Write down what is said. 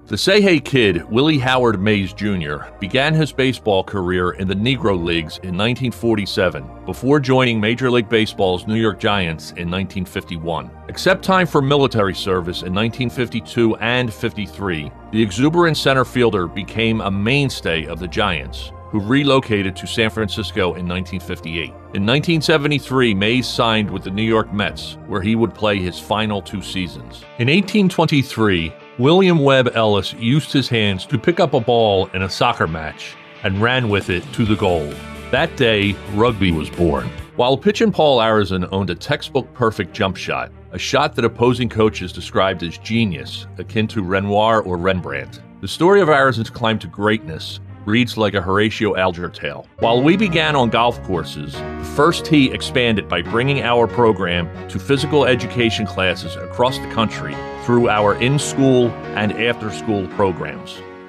The Say Hey Kid, Willie Howard Mays Jr., began his baseball career in the Negro Leagues in 1947 before joining Major League Baseball's New York Giants in 1951. Except time for military service in 1952 and 53, the exuberant center fielder became a mainstay of the Giants, who relocated to San Francisco in 1958. In 1973, Mays signed with the New York Mets, where he would play his final 2 seasons. In 1823, William Webb Ellis used his hands to pick up a ball in a soccer match and ran with it to the goal. That day, rugby was born. While pitchin' Paul Arizin owned a textbook-perfect jump shot, a shot that opposing coaches described as genius, akin to Renoir or Rembrandt, the story of Arizin's climb to greatness reads like a Horatio Alger tale. While we began on golf courses, the First Tee expanded by bringing our program to physical education classes across the country through our in-school and after-school programs.